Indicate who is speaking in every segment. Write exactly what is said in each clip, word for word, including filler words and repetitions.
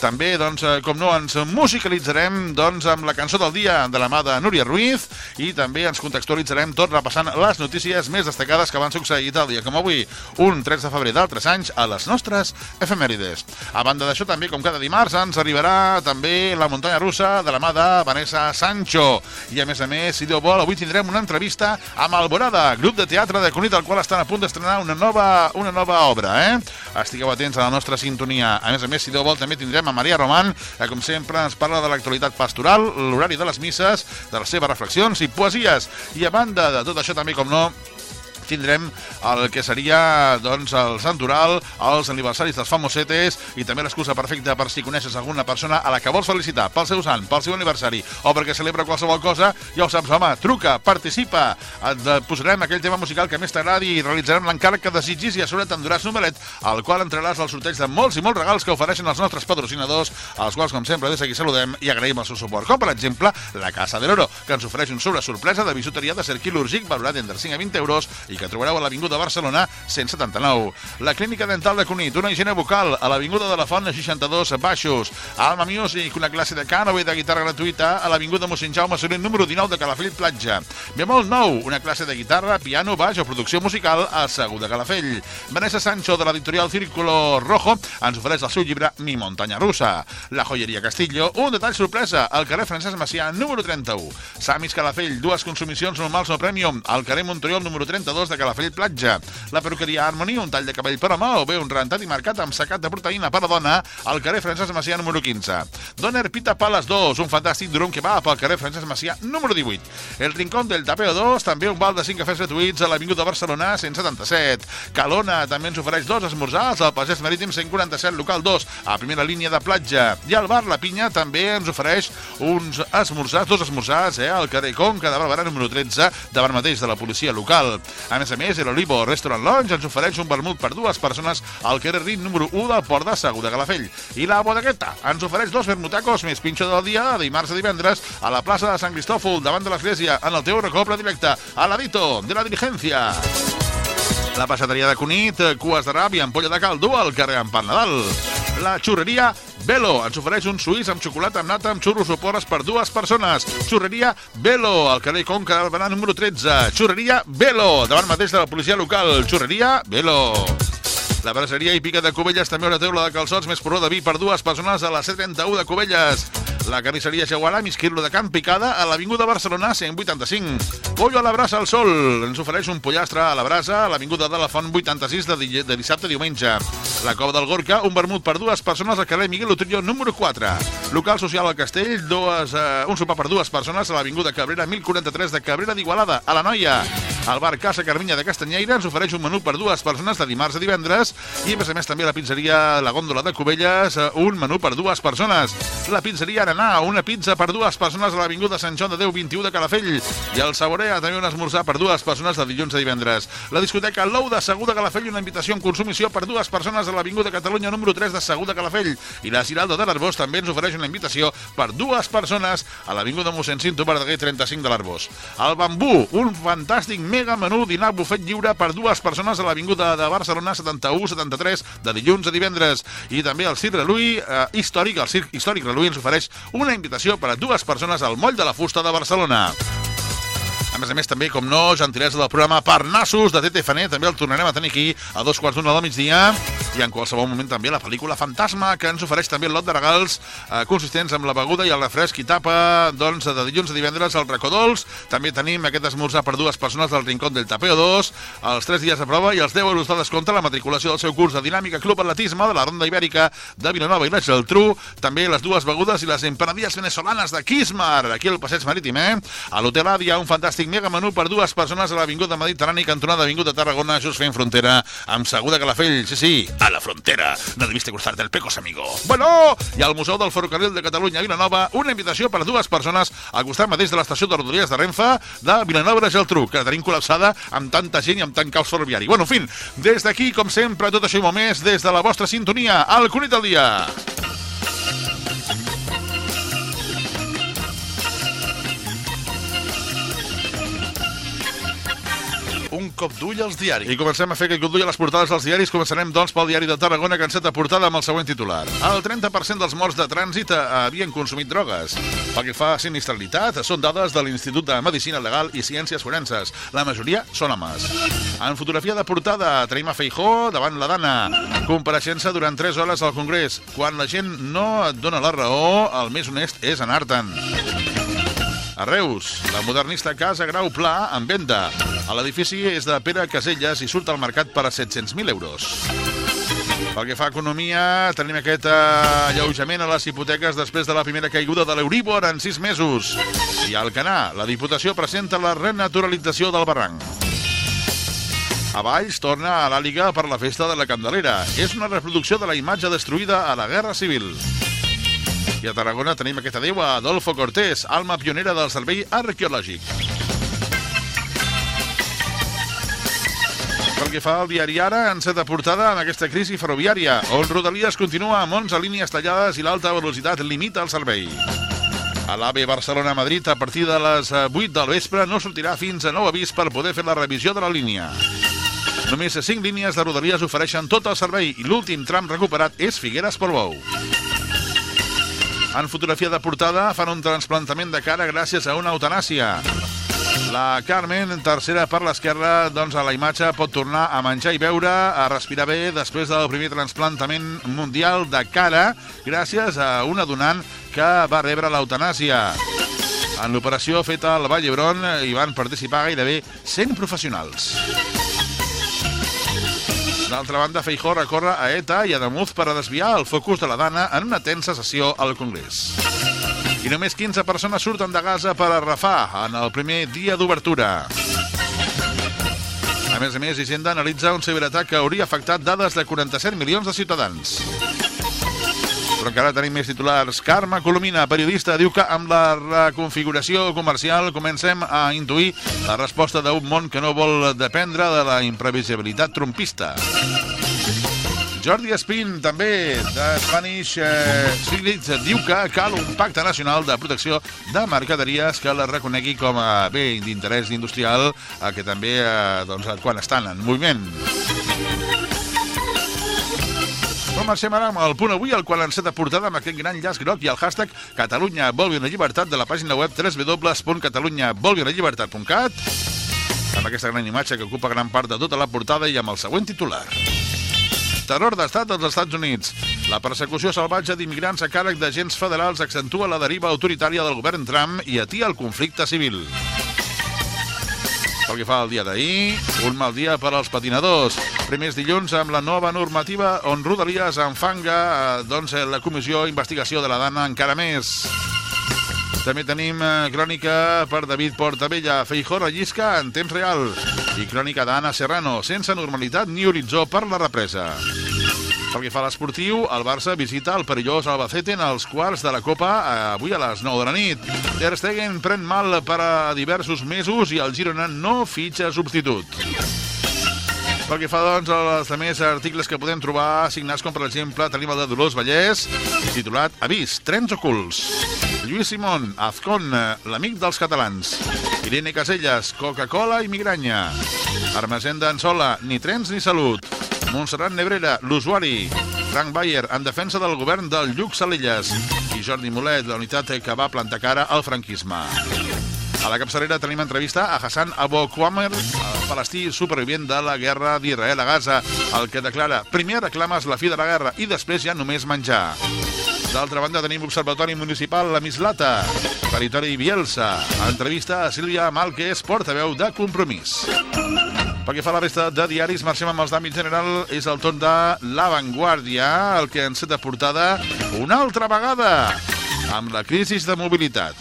Speaker 1: També, doncs, com no, ens musicalitzarem doncs, amb la cançó del dia de la mà de Núria Ruiz i també ens contextualitzarem tot repassant les notícies més destacades que van succeir tal dia com avui, un tres de febrer d'altres anys, a les nostres efemèrides. A banda d'això, també, com cada dimarts, ens arribarà també la muntanya russa de la mà de Vanessa Sancho. I, a més a més, si Déu vol, avui tindrem una entrevista amb Alborada, grup de teatre de Cunit, el qual estan a punt d'estrenar una nova, una nova obra, eh? Estigueu atents a la nostra sintonia. A més a més, si Déu vol, també tindrem a Maria Román, que com sempre ens parla de l'actualitat pastoral, l'horari de les misses, de les seves reflexions i poesies. I a banda de tot això també, com no, tindrem el que seria doncs, el santoral, els aniversaris dels famosetes i també l'excusa perfecta per si coneixes alguna persona a la que vols felicitar pel seu sant, pel seu aniversari o perquè celebra qualsevol cosa. Ja ho saps, home, truca, participa, et posarem aquell tema musical que més t'agradi i realitzarem l'encàrrec que desitgis i a sobre t'enduràs numeret, al qual entraràs al sorteig de molts i molts regals que ofereixen els nostres patrocinadors, als quals, com sempre, des d'aquí saludem i agraïm el seu suport, com per exemple la Casa de l'Oro, que ens ofereix un sobre sorpresa de bisuteria de cer quirúrgic valorat entre cinc a vint euros i que trobareu a l'Avinguda Barcelona cent setanta-nou. La Clínica Dental de Cunit, una higiene bucal a l'Avinguda de la Font seixanta-dos Baixos. Alma Music, una classe de cànova i de guitarra gratuïta a l'Avinguda Mossèn Jaume Soler número dinou de Calafell Platja. Bemol nou, una classe de guitarra, piano, baix o producció musical a Segur de Calafell. Vanessa Sancho, de l'editorial Círculo Rojo, ens ofereix el seu llibre Mi muntanya russa. La Joyeria Castillo, un detall sorpresa, al carrer Francesc Macià número trenta-u. Samis Calafell, dues consumicions normals o premium, al carrer Montoriol número trenta-dos de Calafell Platja. La perruqueria Harmony, un tall de cabell per home o bé un rentat i marcat amb secat de proteïna per a dona al carrer Francesc Macià número quinze. Doner Pita Palace dos, un fantàstic durum que va pel carrer Francesc Macià número divuit. El Rincón del Tapeo dos, també un val de cinc cafès gratuïts a l'Avinguda Barcelona cent setanta-set. Calona també ens ofereix dos esmorzars al Pagès Marítim cent quaranta-set, local dos, a primera línia de platja. I el bar La Pinya també ens ofereix uns esmorzars, dos esmorzars, eh, al carrer Conca de Barberà número tretze, davant mateix de la policia local. A més a més, el Olivo Restaurant Lounge ens ofereix un vermut per dues persones al carrer Rin número u del Port de Segur de Calafell. I la Bodegueta ens ofereix dos vermutacos més pinxo del dia de dimarts a divendres a la plaça de Sant Cristòfol, davant de l'església, en el teu recobre directe, a l'Adito de la Diligencia. La peixateria de Cunit, cues de rap i ampolla de caldo al carrer Empat Nadal. La xurreria Velo ens ofereix un suís amb xocolata amb nata amb xurros o porres per dues persones. Xurreria Velo, al carrer Conca del Barberà número tretze. Xurreria Velo, davant mateix de la policia local. Xurreria Velo. La braseria i pica de Cubelles també una teula de calçots més porró de vi per dues persones a la C trenta-u de Cubelles. La carnisseria Jaguara, mig quilo de carn picada a l'Avinguda Barcelona cent vuitanta-cinc. Pollo a la brasa al sol. Ens ofereix un pollastre a la brasa a l'Avinguda de la Font vuitanta-sis de, di de dissabte a diumenge. La Cova del Gorka, un vermut per dues persones al carrer Miguel Utrillo número quatre. Local social al Castell, dues, eh, un sopar per dues persones a l'Avinguda Cabrera mil quaranta-tres de Cabrera d'Igualada, a la Noia. El bar Casa Carminya de Castanyeira ens ofereix un menú per dues persones de dimarts a divendres i, a més a més, també la pizzeria La Góndola de Cubelles, un menú per dues persones. La pizzeria Arenà, una pizza per dues persones a l'Avinguda Sant Joan de Déu vint-i-u de Calafell. I el Saborea, també un esmorzar per dues persones de dilluns a divendres. La discoteca Lou de Segur de Calafell, una invitació en consumició per dues persones a l'Avinguda Catalunya número tres de Segur de Calafell. I la Giralda de l'Arbós també ens ofereix una invitació per dues persones a l'Avinguda mossèn Cinto Verdaguer trenta-cinc de l'Arbós. El Bambú, un fantàstic mega menú dinar bufet lliure per dues persones a l'Avinguda de Barcelona setanta-u setanta-tres de dilluns a divendres. I també el Circ Reluí eh, històric, el Circ Històric Reluí ens ofereix una invitació per a dues persones al Moll de la Fusta de Barcelona. A més a més, també, com no, gentilesa del programa Parnassos de T T F N, també el tornarem a tenir aquí a dos quarts d'una del migdia, i en qualsevol moment també la pel·lícula Fantasma, que ens ofereix també el lot de regals eh, consistents amb la beguda i el refresc i tapa, doncs, de dilluns a divendres al Racó Dolç. També tenim aquest esmorzar per dues persones del Rincón del Tapeo dos, els tres dies de prova i els deu euros de descompte a la matriculació del seu curs de Dinàmica Club Atletisme de la Ronda Ibèrica de Vilanova i la Geltrú, també les dues begudes i les empanadilles venezolanes de Quismar, aquí al Passeig Marítim, eh? A l'Hotel Àdia, un fantàstic mega menú per dues persones a l'Avinguda Mediterrani, cantonada Avinguda Tarragona, just fent frontera amb Segur de Calafell. Sí, sí, a la frontera. No debiste cruzarte el Pecos, amigo. Bueno, i al Museu del Ferrocarril de Catalunya a Vilanova, una invitació per a dues persones al costat mateix de l'estació de Rodalies de Renfe de Vilanova de Geltrú, que la tenim col·lapsada amb tanta gent i amb tant caos ferroviari. Bueno, en fi, des d'aquí, com sempre, tot això i molt més, des de la vostra sintonia, al Cunit al dia. Un
Speaker 2: cop d'ull als diaris.
Speaker 1: I comencem a fer aquest cop d'ull a les portades dels diaris. Començarem, doncs, pel diari de Tarragona, que enceta portada amb el següent titular. El trenta per cent dels morts de trànsit havien consumit drogues. Pel que fa a sinistralitat, són dades de l'Institut de Medicina Legal i Ciències Forenses. La majoria són homes. En fotografia de portada, tenim a Feijóo davant la Dana. Compareixença durant tres hores al Congrés. Quan la gent no et dona la raó, el més honest és anar-te'n. A Reus, la modernista Casa Grau Pla en venda. L'edifici és de Pere Caselles i surt al mercat per a set-cents mil euros. Pel que fa a economia, tenim aquest alleujament a les hipoteques després de la primera caiguda de l'Euríbor en sis mesos. I a Alcanar, la Diputació presenta la renaturalització del barranc. A Valls torna a l'Àliga per la festa de la Candelera. És una reproducció de la imatge destruïda a la Guerra Civil. I a Tarragona tenim aquest adéu a Adolfo Cortés, alma pionera del servei arqueològic. Pel que fa al diari Ara, enceta portada amb aquesta crisi ferroviària, on Rodalies continua amb onze línies tallades i l'alta velocitat limita el servei. A l'AVE Barcelona-Madrid, a partir de les vuit del vespre, no sortirà fins a nou avís per poder fer la revisió de la línia. Només cinc línies de Rodalies ofereixen tot el servei i l'últim tram recuperat és Figueres-Portbou. En fotografia de portada fan un trasplantament de cara gràcies a una eutanàsia. La Carmen, tercera per l'esquerra, doncs a la imatge pot tornar a menjar i beure, a respirar bé després del primer trasplantament mundial de cara gràcies a una donant que va rebre l'eutanàsia. En l'operació feta al Vall d'Hebron hi van participar gairebé cent professionals. D'altra banda, Feijóo recorre a ETA i a Damuz per a desviar el focus de la Dana en una tensa sessió al Congrés. I només quinze persones surten de Gaza per a Rafah en el primer dia d'obertura. A més a més, Hisenda analitza un ciberatac que hauria afectat dades de quaranta-set milions de ciutadans. Però encara tenim més titulars. Carme Colomina, periodista, diu que amb la reconfiguració comercial comencem a intuir la resposta d'un món que no vol dependre de la imprevisibilitat trumpista. Jordi Espín, també, de Spanish Secrets, diu que cal un pacte nacional de protecció de mercaderies que la reconegui com a bé d'interès industrial, que també, doncs, quan estan en moviment. Comencem ara amb el punt avui, el qual enceta portada amb aquest gran llaç groc i el hashtag Catalunya vulgui una llibertat de la pàgina web w w w punt catalunya vulgui una llibertat punt cat, amb aquesta gran imatge que ocupa gran part de tota la portada i amb el següent titular. Terror d'estat als Estats Units. La persecució salvatge d'immigrants a càrrec d'agents federals accentua la deriva autoritària del govern Trump i atia el conflicte civil. Pel que fa al dia d'ahir, un mal dia per als patinadors. Primers dilluns amb la nova normativa on Rodalies enfanga doncs, la comissió d'investigació de la Dana encara més. També tenim crònica per David Portabella, Feijóo rellisca en temps real, i crònica d'Anna Serrano, sense normalitat ni horitzó per la represa. Pel que fa a l'esportiu, el Barça visita el perillós Albacete en els quarts de la Copa avui a les nou de la nit. Ter Stegen pren mal per a diversos mesos i el Girona no fitxa substitut. Pel que fa, doncs, als altres articles que podem trobar signats, com per exemple tenim el de Dolors Vallès, titulat Avís, trens ocults. Lluís Simón, Azcón, l'amic dels catalans. Irene Caselles, Coca-Cola i migranya. Armesenda Ansola, ni trens ni salut. Montserrat Nebrera, l'usuari. Frank Bayer, en defensa del govern del Lluc Salelles. I Jordi Molet, la unitat que va plantar cara al franquisme. A la capçalera tenim entrevista a Hassan Abu Qamar, el palestí supervivent de la guerra d'Israel a Gaza, el que declara: primer reclames la fi de la guerra i després ja només menjar. D'altra banda tenim Observatori Municipal La Mislata, territori Bielsa. Entrevista a Sílvia Málquez, portaveu de Compromís. Pel que fa a la resta de diaris, marxem amb els d'àmbit general. És el torn de La Vanguardia, el que enceta portada una altra vegada amb la crisi de mobilitat.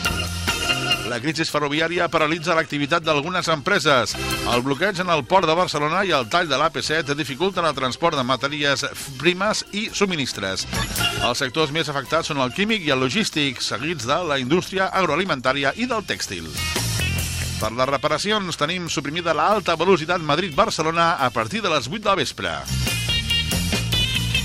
Speaker 1: La crisi ferroviària paralitza l'activitat d'algunes empreses. El bloqueig en el port de Barcelona i el tall de l'A P set dificulten el transport de matèries primes i subministres. Els sectors més afectats són el químic i el logístic, seguits de la indústria agroalimentària i del tèxtil. Per les reparacions tenim suprimida l'alta velocitat Madrid-Barcelona a partir de les vuit del vespre.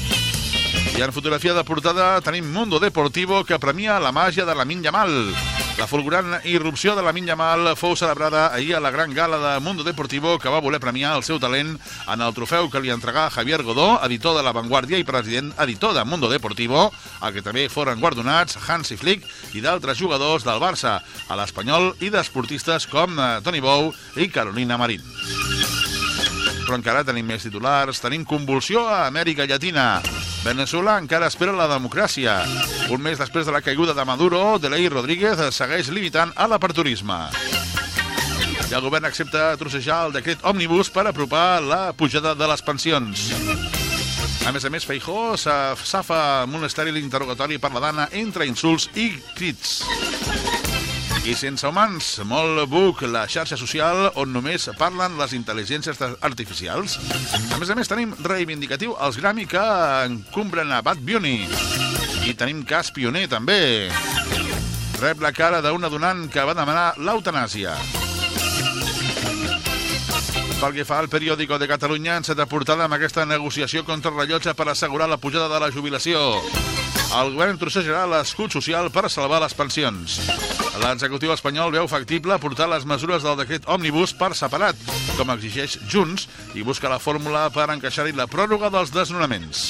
Speaker 1: I en fotografia de portada tenim Mundo Deportivo, que premia la màgia de Lamine Yamal. La fulgurant irrupció de Lamine Yamal fou celebrada ahir a la gran gala de Mundo Deportivo, que va voler premiar el seu talent en el trofeu que li entregà Javier Godó, editor de La Vanguardia i president editor de Mundo Deportivo, al que també foren guardonats Hansi Flick i d'altres jugadors del Barça, a l'Espanyol, i d'esportistes com Toni Bou i Carolina Marín. Però encara tenim més titulars. Tenim convulsió a Amèrica Llatina. Venezuela encara espera la democràcia. Un mes després de la caiguda de Maduro, Delcy Rodríguez segueix limitant a l'aperturisme. I el govern accepta trossejar el decret òmnibus per apropar la pujada de les pensions. A més a més, Feijóo s'afa amb un estèril interrogatori per la dana entre insults i crits. I sense humans, molt buc, la xarxa social on només parlen les intel·ligències artificials. A més a més, tenim reivindicatiu els Grammy que encumbren a Bad Bunny. I tenim cas pioner, també. Rep la cara d'una donant que va demanar l'eutanàsia. Pel que fa al Periódico de Catalunya, ens ha de portada amb aquesta negociació contra el rellotge per assegurar la pujada de la jubilació. El govern trossejarà l'escut social per salvar les pensions. L'executiu espanyol veu factible portar les mesures del decret òmnibus per separat, com exigeix Junts, i busca la fórmula per encaixar-hi la pròrroga dels desnonaments.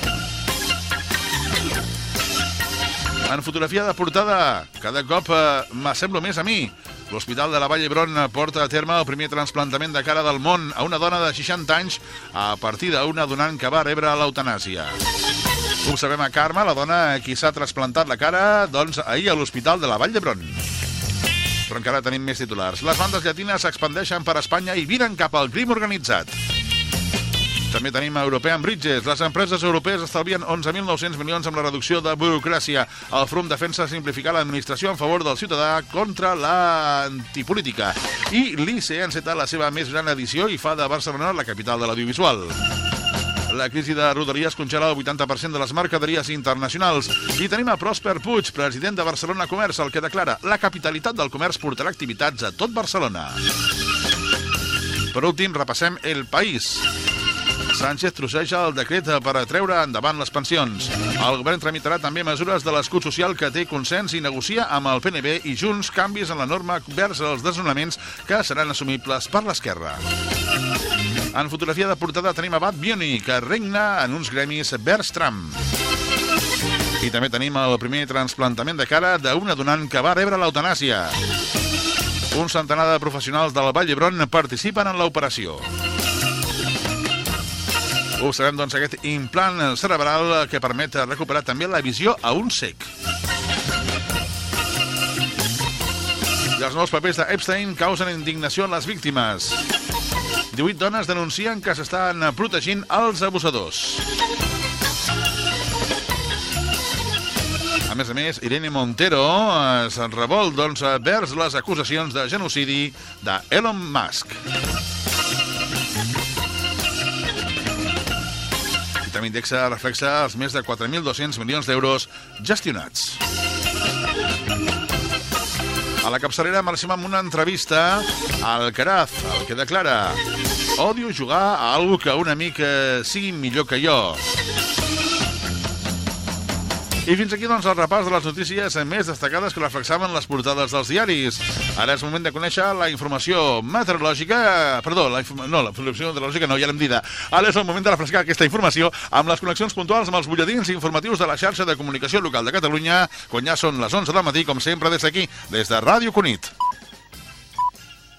Speaker 1: En fotografia de portada, cada cop eh, m'assemblo més a mi. L'Hospital de la Vall d'Hebron porta a terme el primer trasplantament de cara del món a una dona de seixanta anys a partir d'una donant que va rebre l'eutanàsia. Observem a Carme, la dona a qui s'ha trasplantat la cara, doncs ahir a l'Hospital de la Vall d'Hebron. Però encara tenim més titulars. Les bandes llatines s'expandeixen per Espanya i viren cap al crim organitzat. També tenim European Bridges. Les empreses europees estalvien onze mil nou-cents milions amb la reducció de burocràcia. El Front defensa simplificar l'administració en favor del ciutadà contra l'antipolítica. I l'I C E enceta la seva més gran edició i fa de Barcelona la capital de l'audiovisual. La crisi de Rodalies congela el vuitanta per cent de les mercaderies internacionals. I tenim a Prosper Puig, president de Barcelona Comerç, el que declara: la capitalitat del comerç portarà activitats a tot Barcelona. Per últim, repassem El País. Sánchez trosseja el decret per a treure endavant les pensions. El govern tramitarà també mesures de l'escut social que té consens i negocia amb el P N B i Junts canvis en la norma vers els desnonaments que seran assumibles per l'esquerra. En fotografia de portada tenim a Bad Bunny, que regna en uns gremis vers Trump. I també tenim el primer trasplantament de cara d'una donant que va rebre l'eutanàsia. Un centenar de professionals del Vall d'Hebron participen en l'operació. Observem, doncs, aquest implant cerebral que permet recuperar també la visió a un cec. I els nous papers d'Epstein causen indignació en les víctimes. divuit dones denuncien que s'estan protegint els abusadors. A més a més, Irene Montero es revol, doncs, vers les acusacions de genocidi d'Elon Musk. I també Indexa reflexa els més de quatre mil dos-cents milions d'euros gestionats. A la capçalera marxem amb una entrevista al Alcaraz, el que declara: odio jugar a algo que un amic sigui millor que jo. I fins aquí, doncs, el repàs de les notícies més destacades que reflexaven les portades dels diaris. Ara és moment de conèixer la informació meteorològica... Perdó, la informa... no, la informació meteorològica no, ja l'hem dida. Ara és el moment de refrescar aquesta informació amb les connexions puntuals amb els butlletins informatius de la xarxa de comunicació local de Catalunya, quan ja són les onze del matí, com sempre, des d'aquí, des de Ràdio Cunit.